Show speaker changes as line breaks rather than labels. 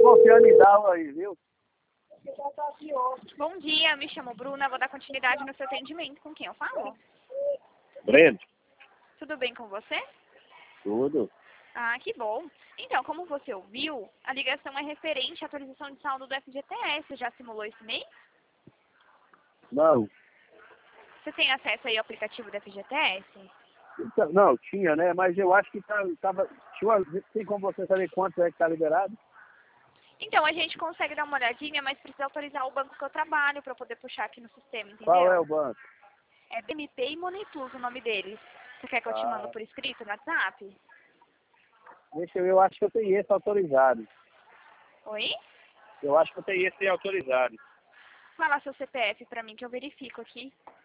confiando em Dalva aí, viu?
Bom dia, me chamo Bruna, vou dar continuidade no seu atendimento. Com quem eu falo?
Breno.
Tudo bem com você?
Tudo.
Ah, que bom. Então, como você ouviu, a ligação é referente à atualização de saldo do FGTS. Já simulou esse mês?
Não.
Você tem acesso aí ao aplicativo do FGTS?
Então, não, tinha, né? Mas eu acho que tava. Tem como você saber quanto é que tá liberado?
Então, a gente consegue dar uma olhadinha, mas precisa autorizar o banco que eu trabalho para poder puxar aqui no sistema, entendeu?
Qual é o banco?
É BMP e Money Plus o nome deles. Você quer que eu te mando por escrito no WhatsApp?
Deixa eu acho que eu tenho esse autorizado.
Oi?
Eu acho que eu tenho esse autorizado.
Fala seu CPF para mim que eu verifico aqui.